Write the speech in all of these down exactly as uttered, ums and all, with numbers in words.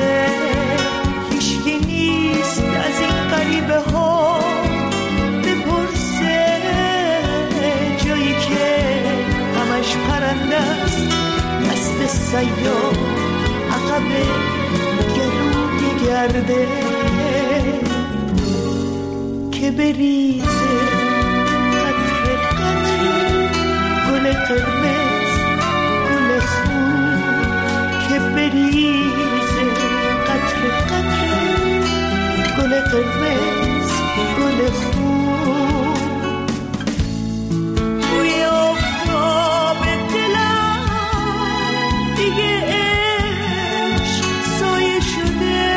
بریزه، هیچکی نیست از این غریبه ها بپرسه، جایی که همش پرنده است، دست سیاه عقب گلو میگرده، که بریزه قطره قطره گل قرمز گل خون، که بریزه قطره قطره گل قرمز گل خون. توی آفتاب دلم دیگه عشق سایه شده،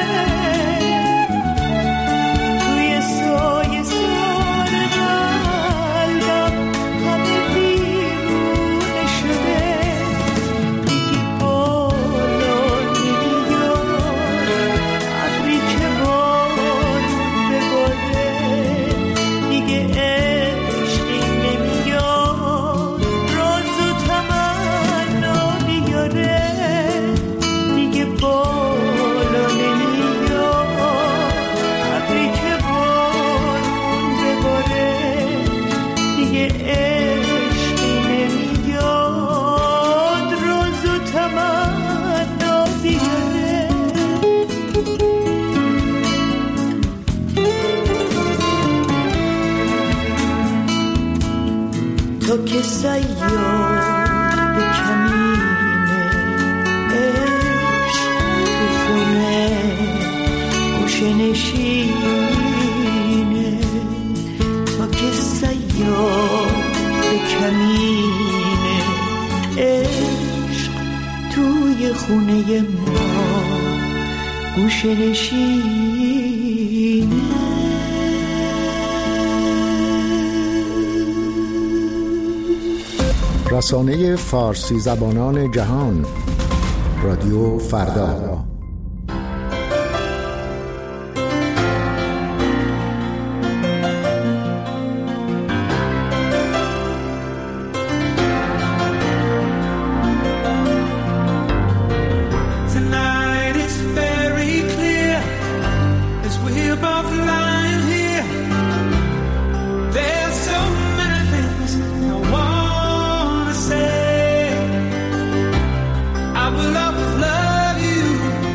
توی سایه سار قلبم همه بیرونه شده، دیگه بالا نمیاد ابری که بارون بباره، دیگه عشقی نمیاد راز و تمنا بیاره، دیگه بالا نمیاد ابری که بارون بباره، دیگه عشقی نمیاد راز و تمنا بیاره. تو که صیاد به کمینه عشق، تو خونه گوشه نشینه، تو که صیاد به کمینه عشق، توی خونه ما گوشه نشینه. رسانه فارسی زبانان جهان، رادیو فردا. I will always love you.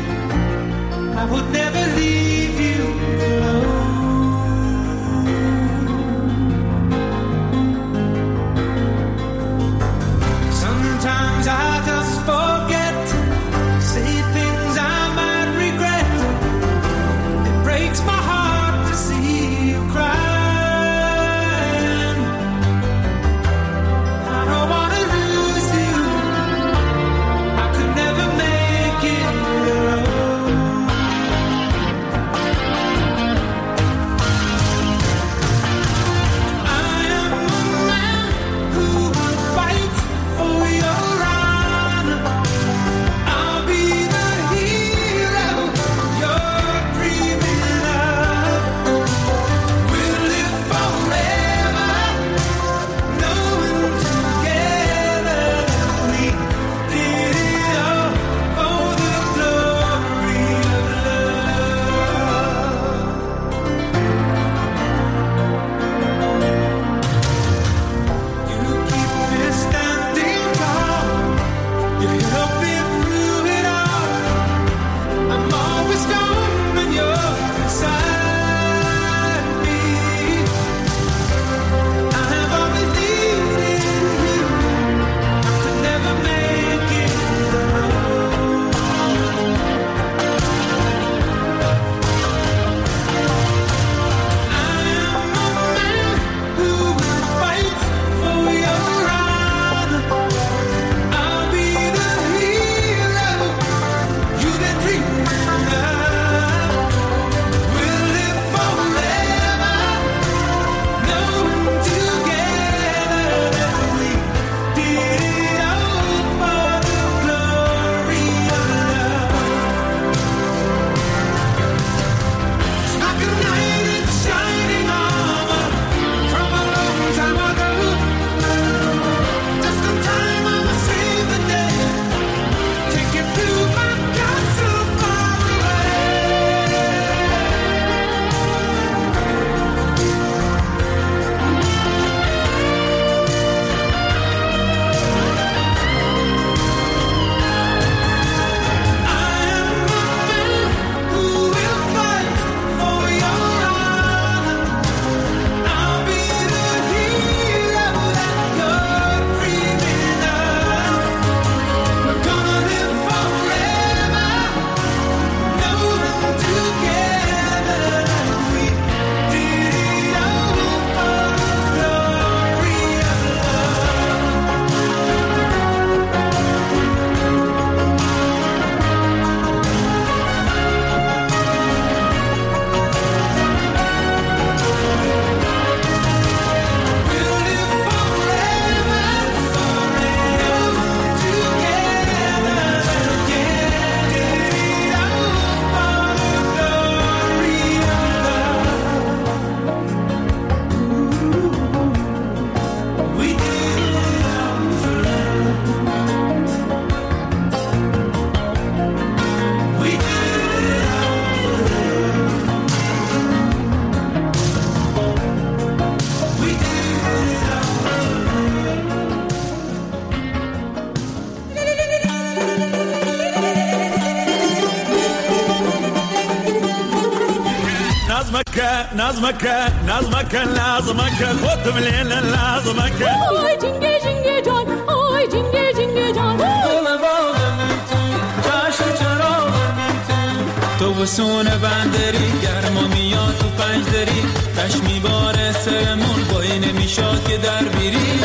نظمك نظمك لازمك خود مليل لازمك آی جنگه جنگه جان آی جنگه جنگه جان گل باغم تو جشن چراغم تو بسون بندری گرما میاد تو پنجدری تش میباره سرمون بایی نمیشاد که در بیری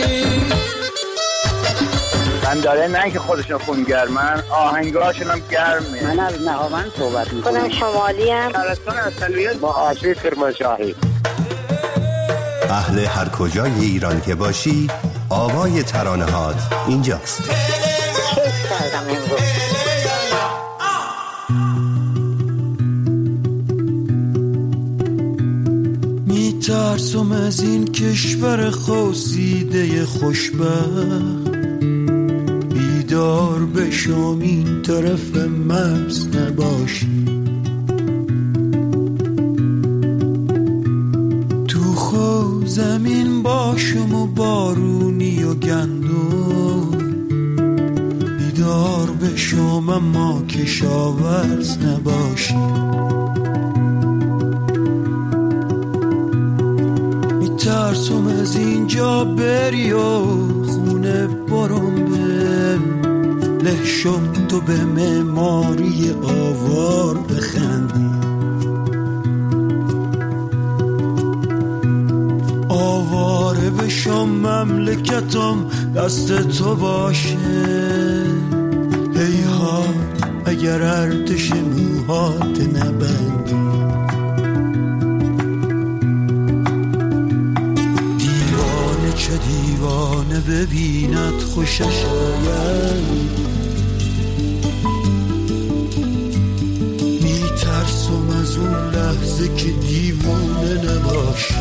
من داره نه که خودشون خونگرمن آهنگاشون هم گرمه. من از نهاوند صحبت میکنم. خودم شمالی هم شهرستان اصلیت با آشوی کرمانشاهی. اهل هر کجای ایران که باشی آوای ترانه‌هات اینجاست. کیف کردم امروز. میترسم از این کشور خواسیده خوشبخت بیدار بشم این طرف مرز نباشی تو خو زمین باشم و بارونی و گندم بیدار بشم اما کشاورز نباشی میترسم از اینجا بری و خونه برم به له شد تو به معماری آوار بخندی آواره بشم مملکتم دست تو باشه هیها اگر ارتش موهات نبندی دیوانه چه دیوانه ببیند خوشش آید میترسم از اون لحظه که دیوانه نباشی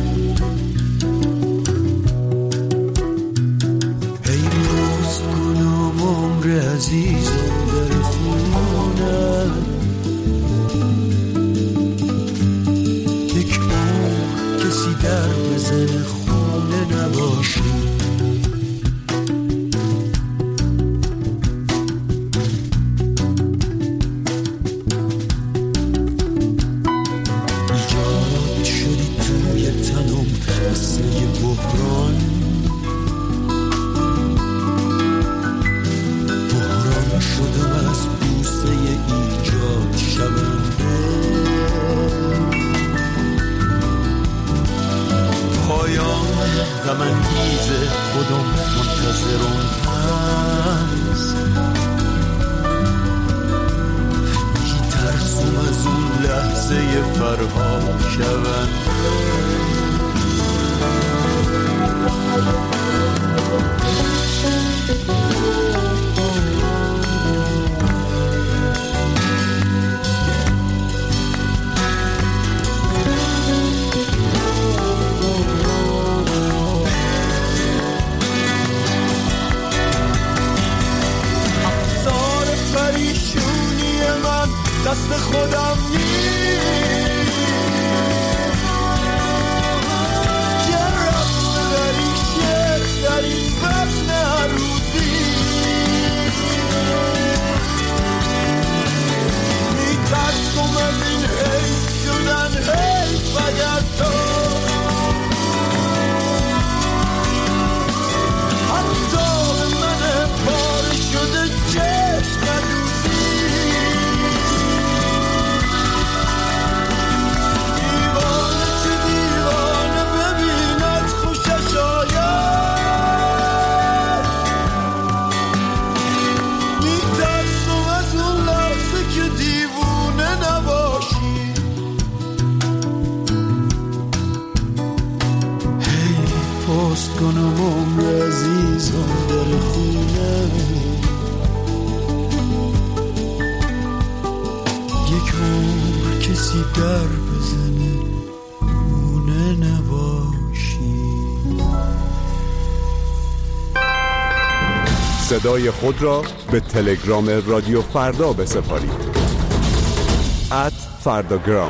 ای روز کنم عمر عزیزم در خونه یک عمر کسی در بزن خونه نباشی دست خودم نیست که رفت در این شعر در این وطن عروضی میترسم از این حیف شدن حیف اگر تو حتی به من پاره شده چشم ندوزی کنم عمر عزیزم در خونه یک عمر کسی در بزنه خونه نباشی صدای خود را به تلگرام رادیو فردا بسپارید ات فرداگرام.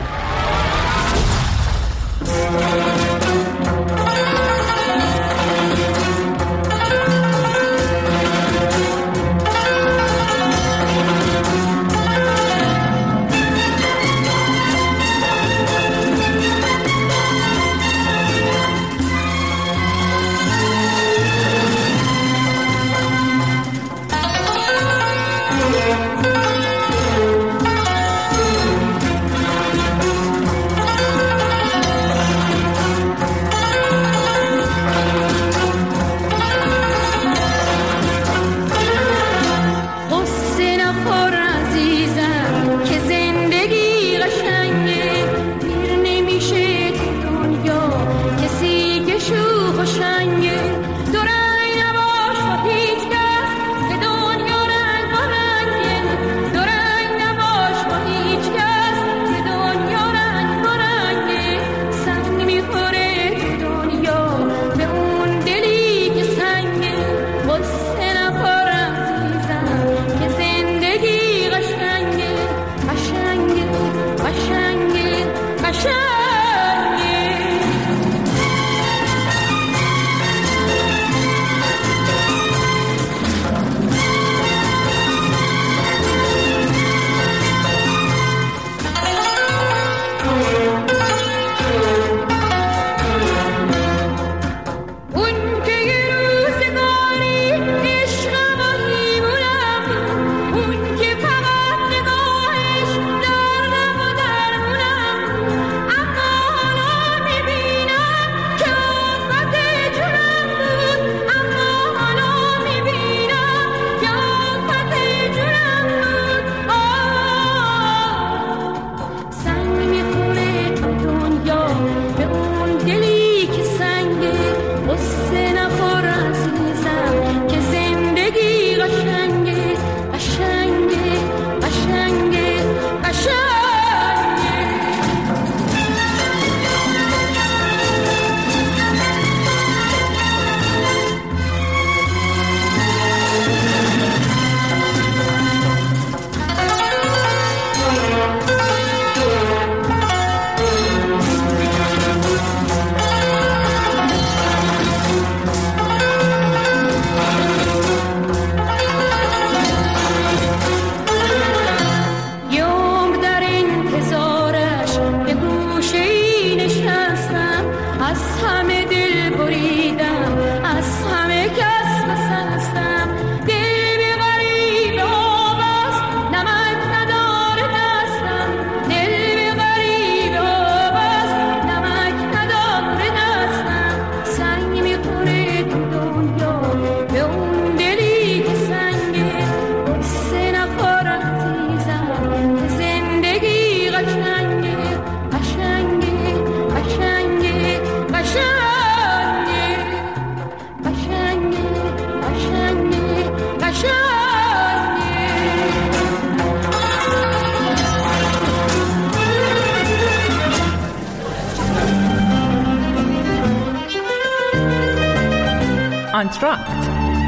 آنتراکت.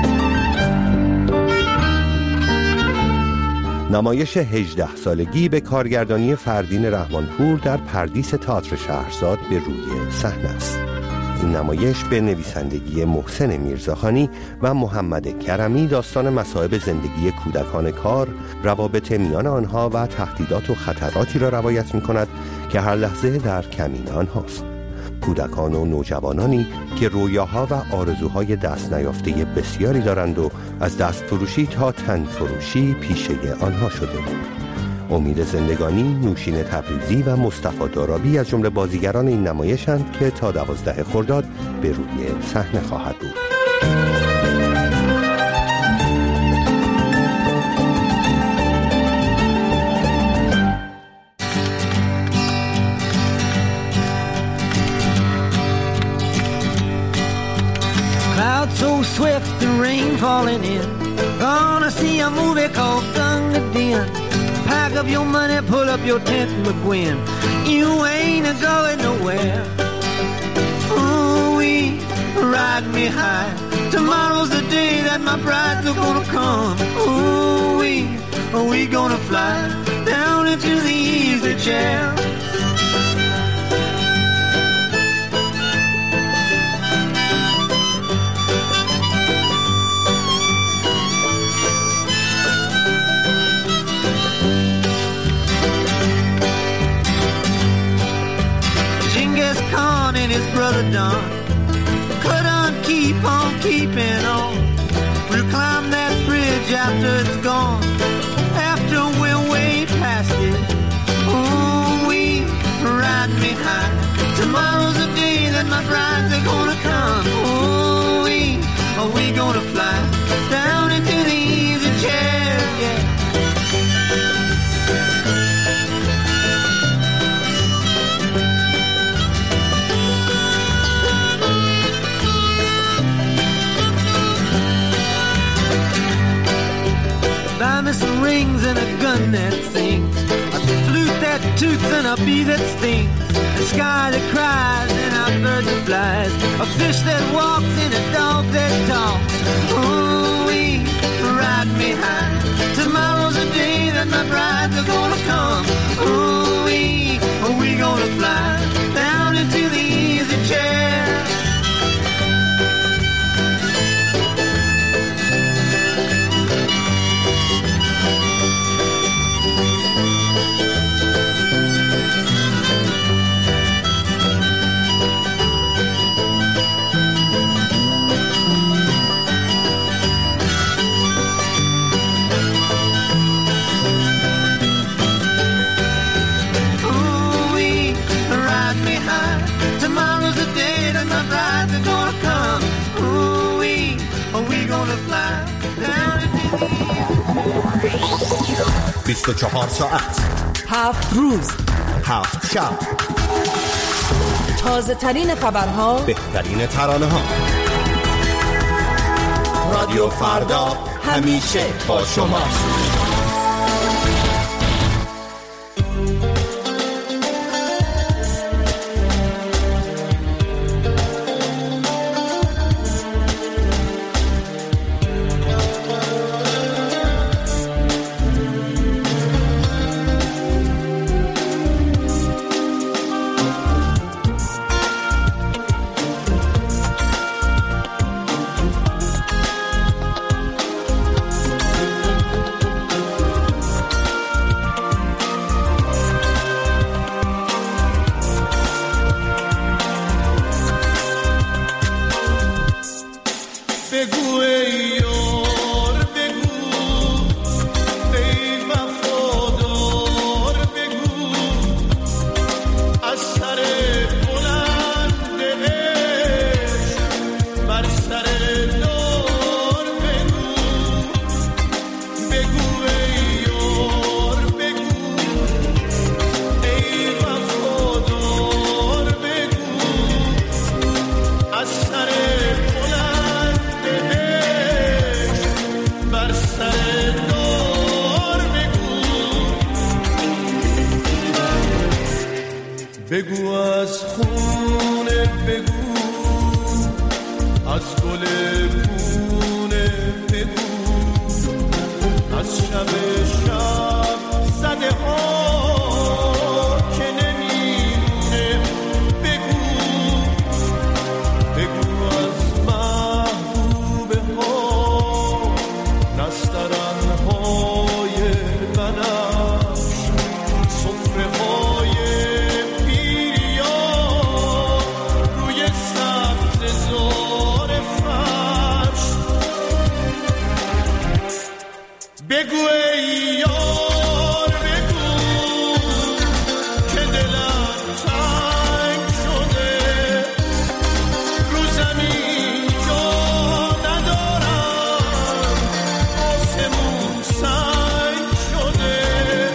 نمایش هجده سالگی به کارگردانی فردین رحمانپور در پردیس تئاتر شهرزاد به روی صحنه است. این نمایش به نویسندگی محسن میرزاخانی و محمد کرمی داستان مصائب زندگی کودکان کار، روابط میان آنها و تهدیدات و خطراتی را روایت می‌کند که هر لحظه در کمین آنهاست. کودکان و نوجوانانی که رویاها و آرزوهای دست نیافته بسیاری دارند و از دست فروشی تا تن فروشی پیشه آنها شده بود. امید زندگانی، نوشین تبریزی و مصطفی دارابی از جمله بازیگران این نمایشند که تا دوازده خرداد به روی صحنه خواهد بود. So swift, the rain falling in. Gonna see a movie called Gunga Din. Pack up your money, pull up your tent, McGuinn. You ain't a-going nowhere. Ooh-wee, ride me high. Tomorrow's the day that my brides are gonna come. Ooh-wee, are we gonna fly down into the easy chair? And his brother Don couldn't keep on keeping on. We'll climb that bridge after it's gone, after we're way past it. Ooh, we ride me high. Tomorrow's the day that my brides are gonna come. Ooh, we are we gonna fly down into the easy chair, yeah. Buy me some rings and a gun that sings, a flute that toots and a bee that stings, a sky that cries and a bird that flies, a fish that walks and a dog that talks. Ooh, we ride me high. Tomorrow's the day that my brides are gonna come. Ooh, we are we gonna fly down into the easy chair? بیست و چهار ساعت، هفت روز، هفت شب، تازه ترین خبرها، بهترین ترانه ها. رادیو فردا همیشه با شماست. بگو از خونه، بگو از گل از شب شب زده ها که نمیمونه. بگو بگو از محبوبه ها نسترن های بنفش صفره های پیریا روی سبز زار فرش. بگو ای یار بگو که دلم تنگ شده رو زمین جا ندارم آسمون سنگ شده.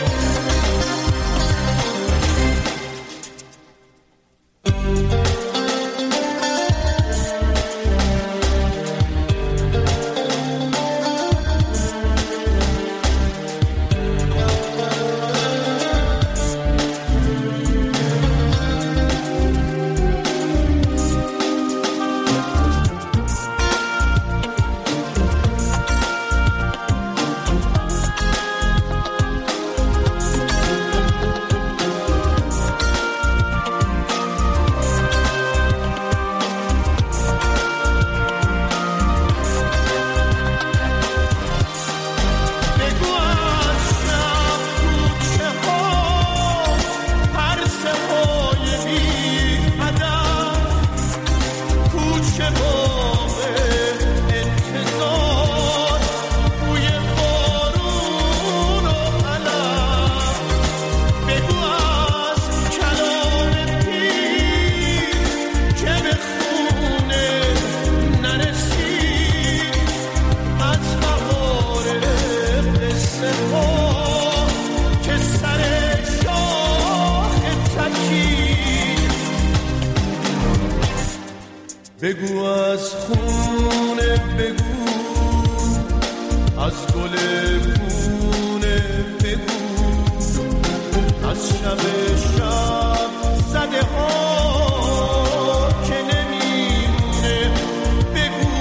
بگو از خونه بگو از گل پونه بگو از شب شب زده ها که نمیمونه. بگو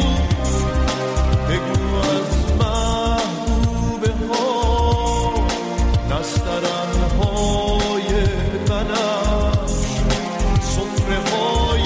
بگو از محبوبه ها نسترن های بنفش صفره های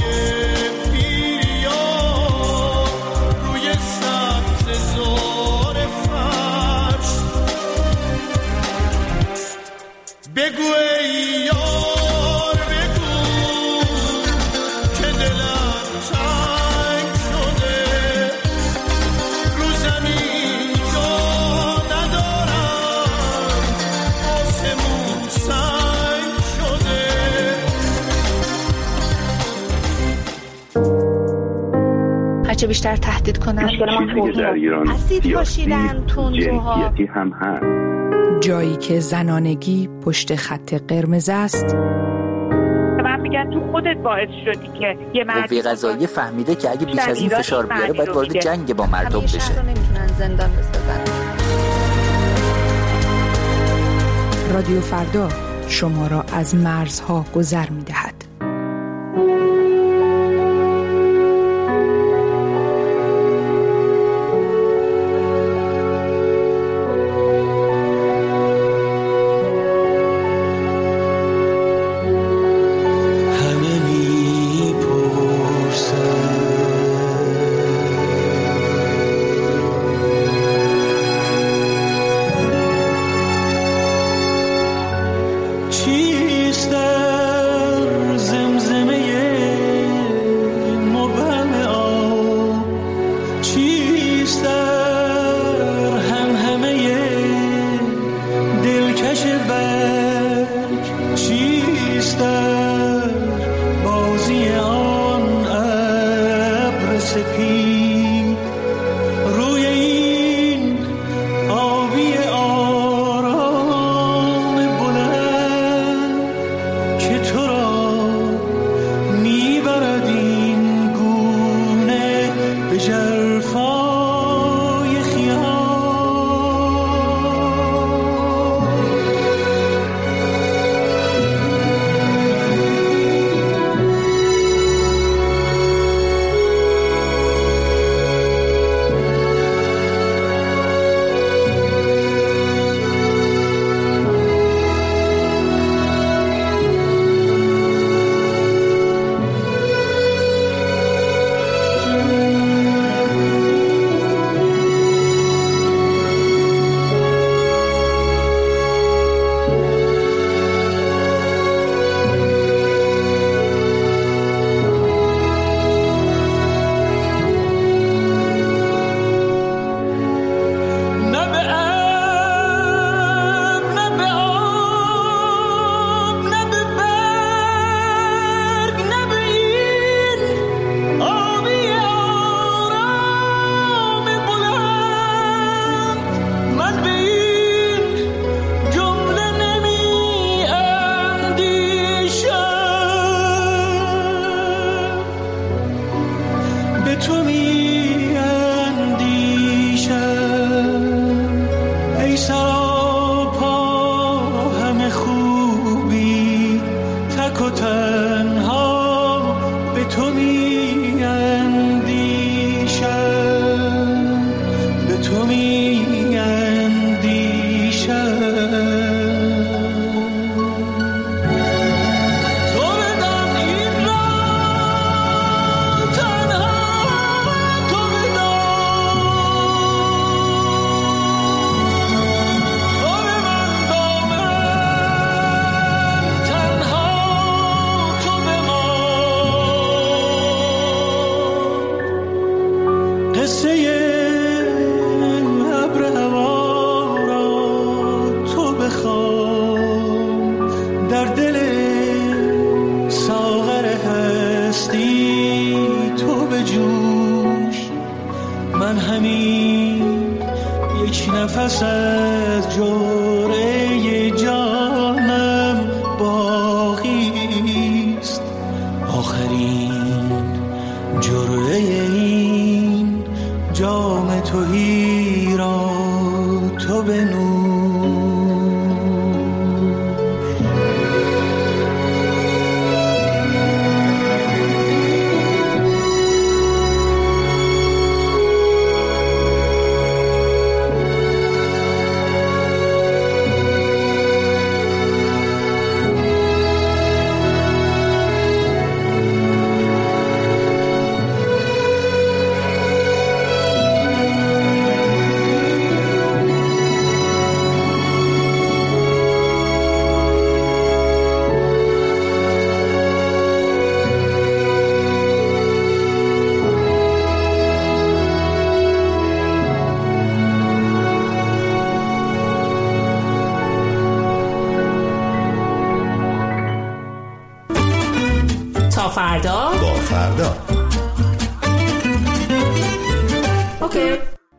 بگو ای یار بگو که دلم تنگ شده رو زمین جا ندارم آسمون سنگ شده. هرچه بیشتر تهدید کنن چیزی که در ایران سیاسی جنسیتی هم هست. جایی که زنانگی پشت خط قرمز است. من میگن تو خودت باعث شدی که یه مردی قوه قضاییه فهمیده که اگه بیش از این فشار بیاره باید وارد جنگ با مردم بشه. همیشه رو نمیتونن زندان بسازن. رادیو فردا شما را از مرزها گذر می‌دهد. چیست در می اندیشم. نفس از جرعه جانم باقی است، آخرین جرعه این جام تهی را تو بنوش. فردا با فردا اوکی.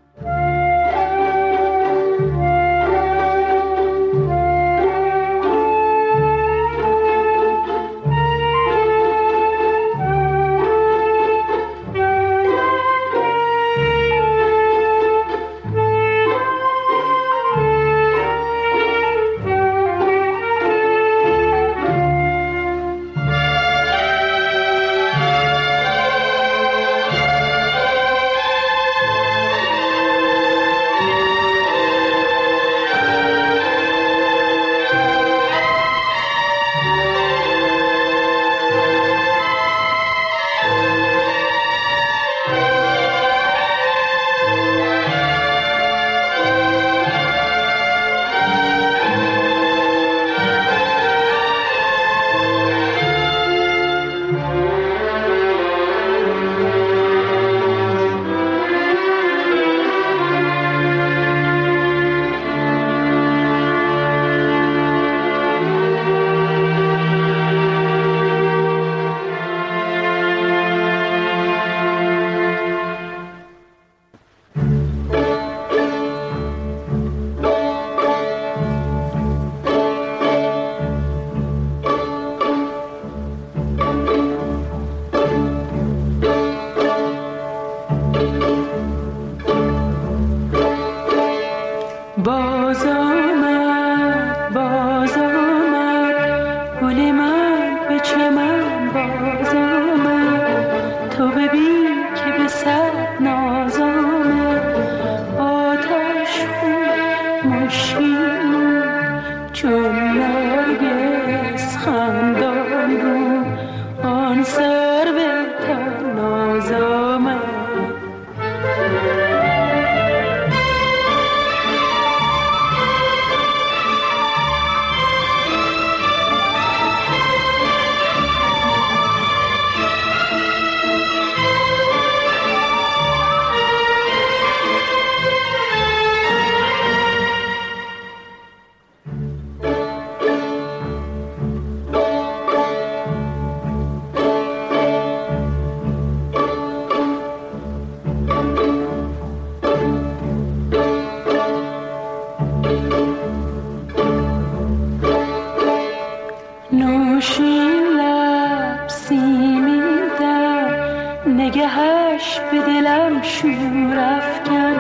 نگهش به دلم شور افکن،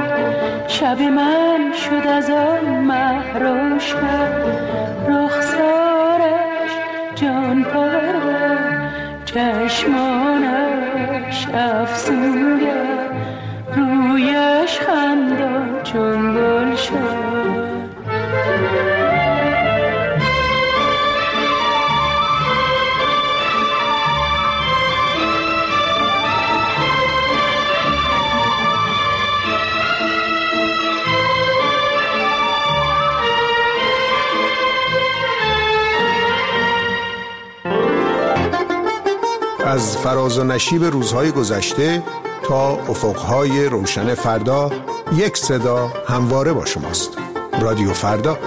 شب من شد از آن مه روشن، رخسارش جان پرور، چشمانش افسونگر، رویش خندان چون گلشن. از فراز و نشیب روزهای گذشته تا افقهای روشن فردا، یک صدا همواره با شماست. رادیو فردا.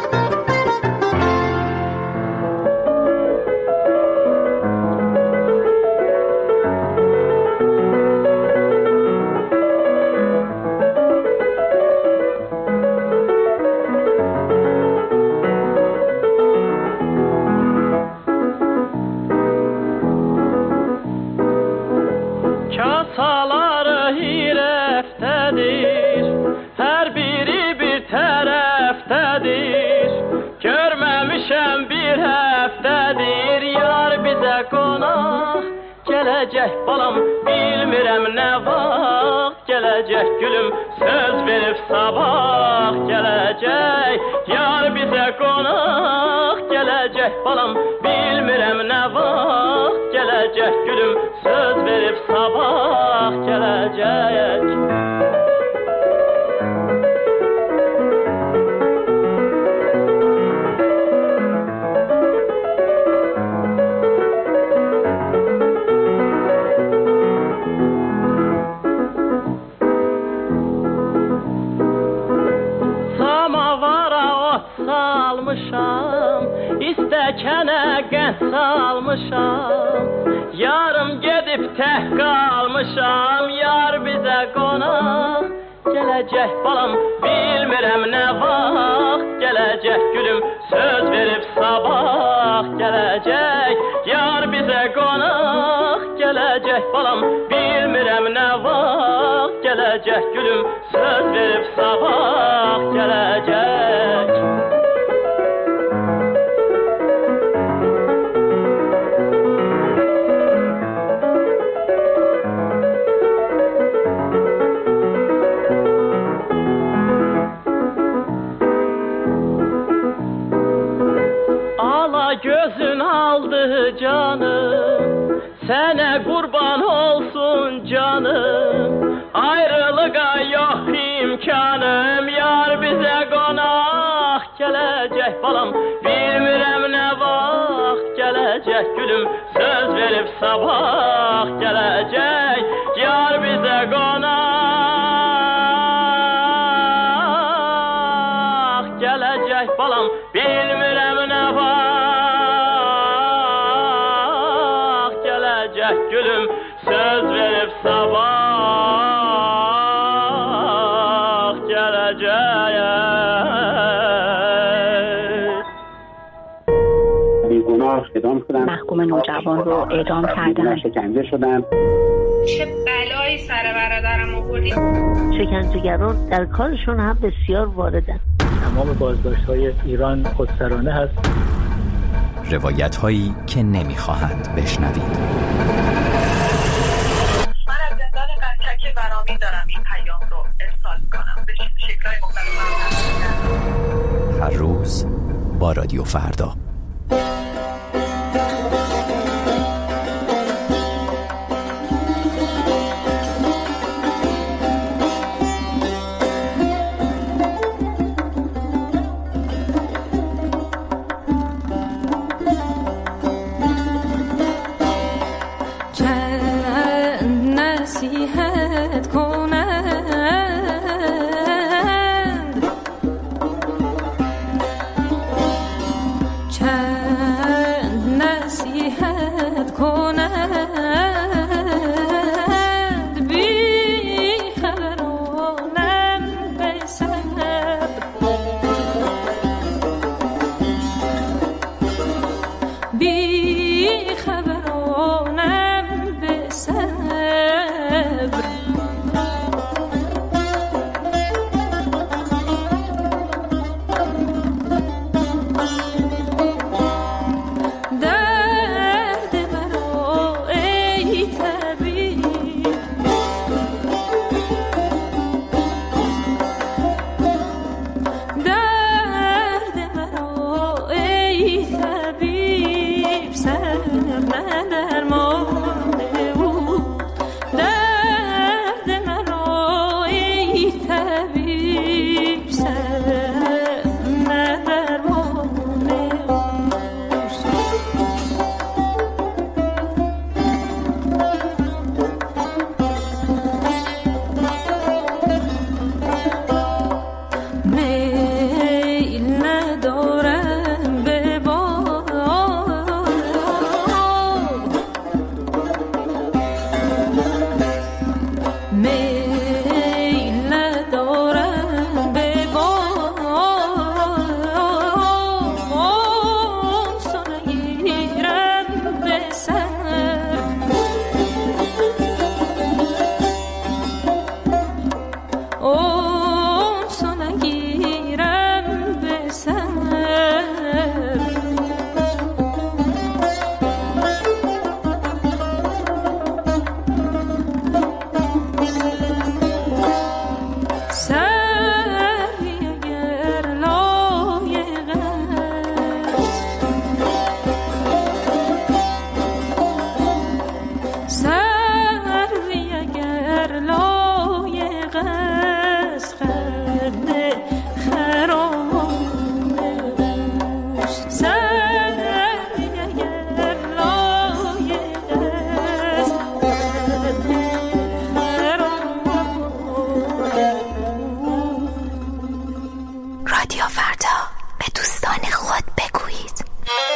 Gələcək balam, bilmirəm nə vaxt gələcək gülüm, söz verib sabah gələcək. Yar bizə qonaq gələcək balam, bilmirəm nə vaxt gələcək gülüm, söz verib sabah gələcək. İstəkənə qənd salmışam, yarım gedib tək qalmışam. Yar bizə qonaq gələcək balam, bilmirəm nə vaxt gələcək gülüm, söz verib sabah gələcək. Yar bizə qonaq gələcək balam, bilmirəm nə vaxt gələcək gülüm, söz verib sabah gələcək. Gözün aldı canım, sənə qurban olsun canım. Ayrılığa yox imkanım, yar bizə qonaq gələcək balam, bilmirəm nə vaxt gələcək gülüm, söz verib sabah gələcək. Yar bizə qonaq gələcək balam, bilmirəm nə vaxt gülüm, söz verib sabah gələcək. بیگناه اعدام شدن، محکوم نوجوان رو اعدام کردن، شکنجه شدن. چه بلایی سر برادرم آوردی؟ شکنجهگران در کارشون هم بسیار واردن. تمام بازداشت‌های ایران خودسرانه هست. روایت هایی که نمیخواهند بشنوید. من از زندان قنچک برامی دارم این پیام رو ارسال کنم به شکل‌های مختلف. هر روز با رادیو فردا. چند رادیو فردا، به دوستان خود بگویید.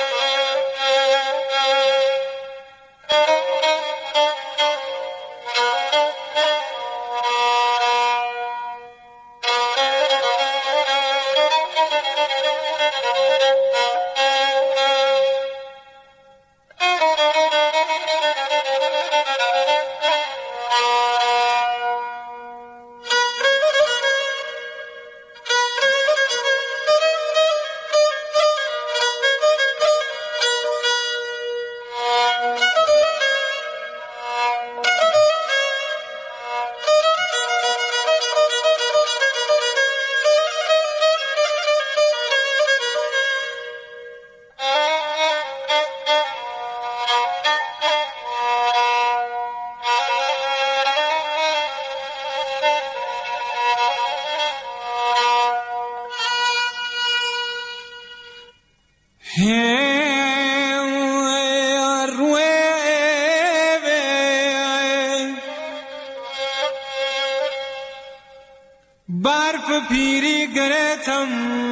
برف پیری گرتم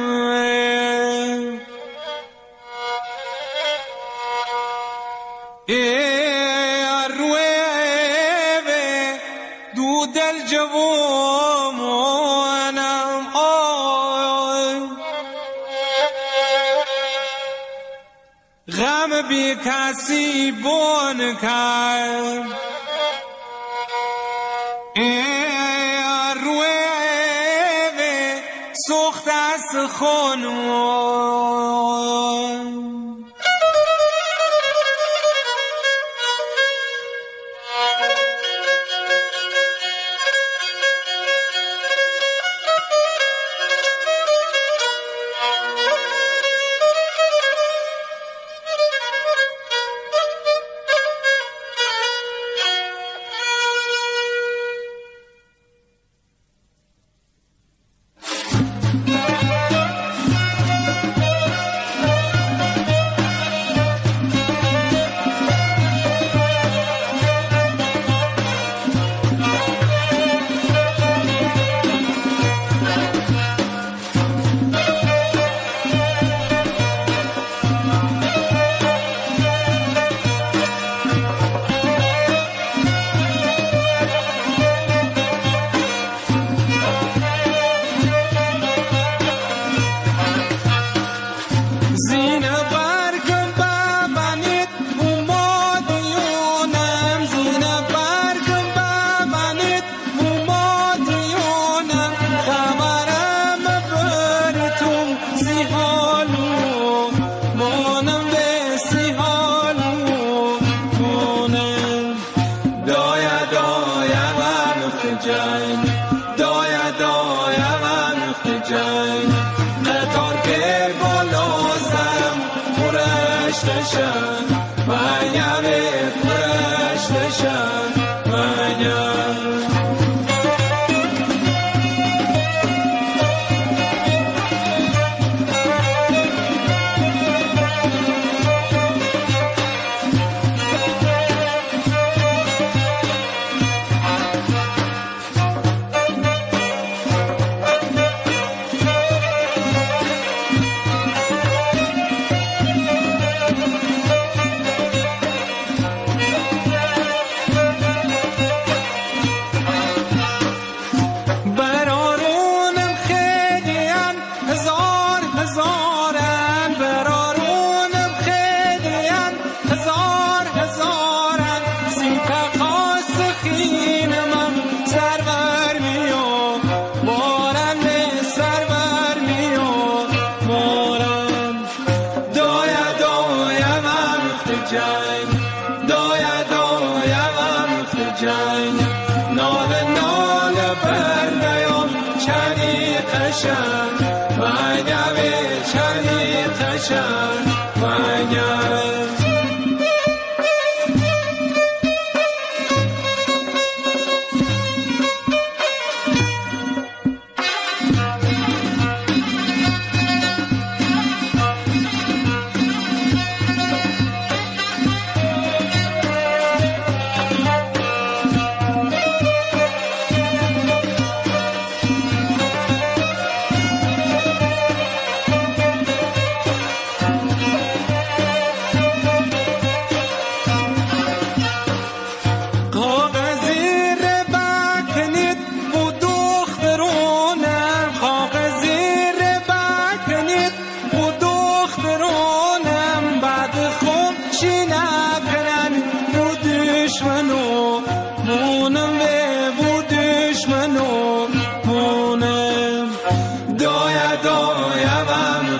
روی دو دل جوانم غم بی کسی بون کرد سخت از خانم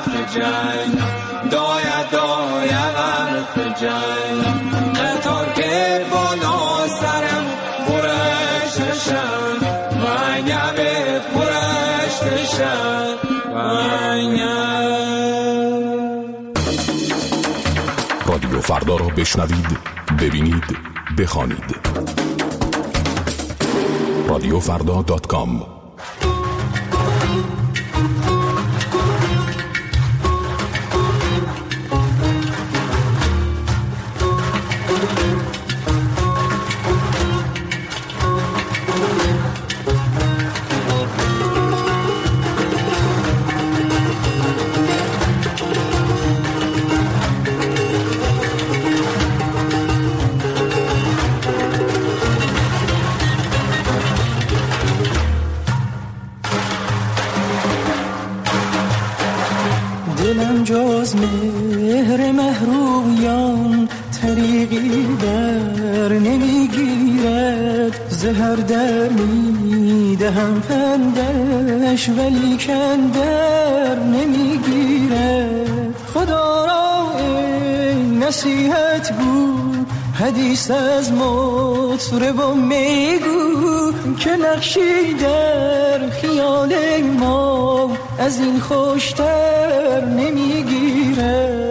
وقت جنگ داید داید وقت جنگ قطار که بالا سرم پرش بشن منگه به پرش بشن رادیو فردا را بشنوید، ببینید، بخوانید. رادیو فردا دات کام. دلم جز مهر محرویان طریقی در نمیگیرد زهر در میدهم پندش ولی کندر نمیگیرد خدا را این نصیحت بود حدیث از مطرب و میگو که نقشی در خیال ما از این خوشتر نمیگیره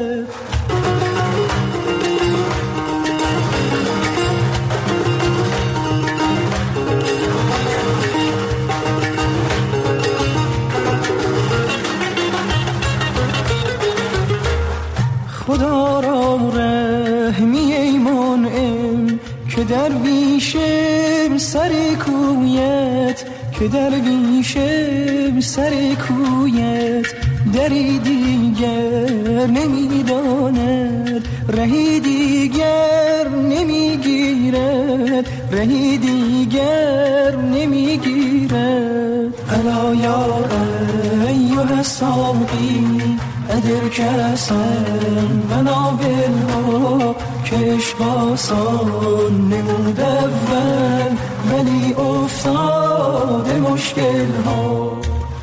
خدا را رحمی ای منعم که درویشم سر کویت که درویشم سر کویت دری دیگر نمیداند رهی دیگر نمیگیرد رهی دیگر نمیگیرد الا یا ایها ساقی ادر کسن بنا بالله کش باسان نمود اول ولی افتاد مشکل ها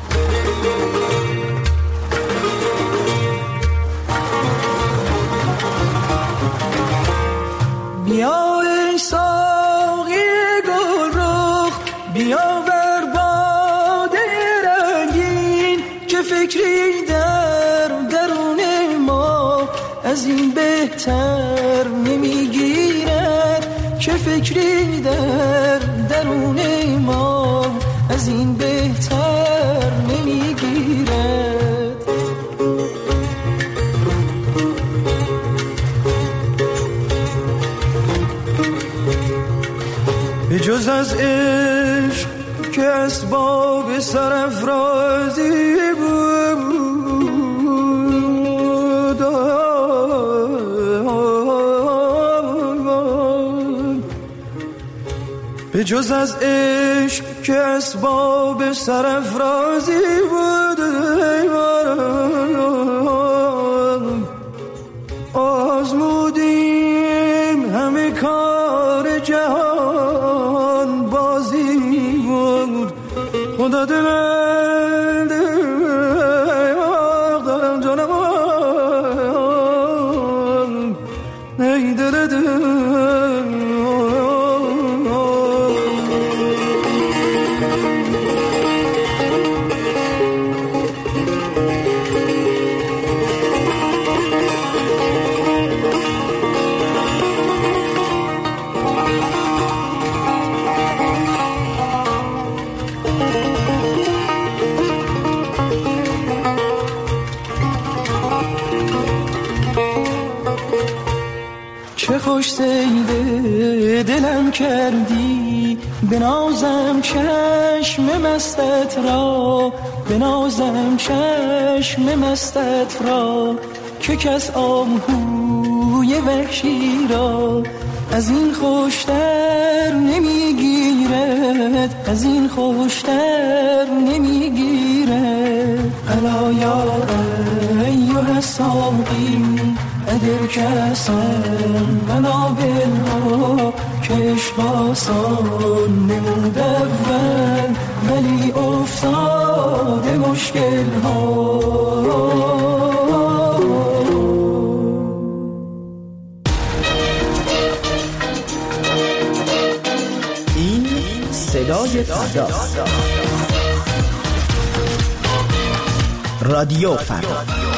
بیا ای ساقی گل رخ بیا ور باده رنگین که فکری در درون ما از این بهتر نمیگیرد که فکری در درون ما از این بهتر نمیگیرد به جز از عشق که اسباب سرافرازی بود به جز از عشق که اسباب سرافرازی بود آزمودیم همه کار جهان بازی بود خدا دل دارم جانم ای دل دل خوش سیده دلم کردی بنازم چشم مستت را بنازم چشم مستت را که کس آهوی وحشی را از این خوشتر نمیگیرد از این خوشتر نمیگیرد الا یا ایها ساقی ادر کسن بنا بالله کش باسان نمود اول ولی افتاد مشکل ها فردا. رادیو فردا.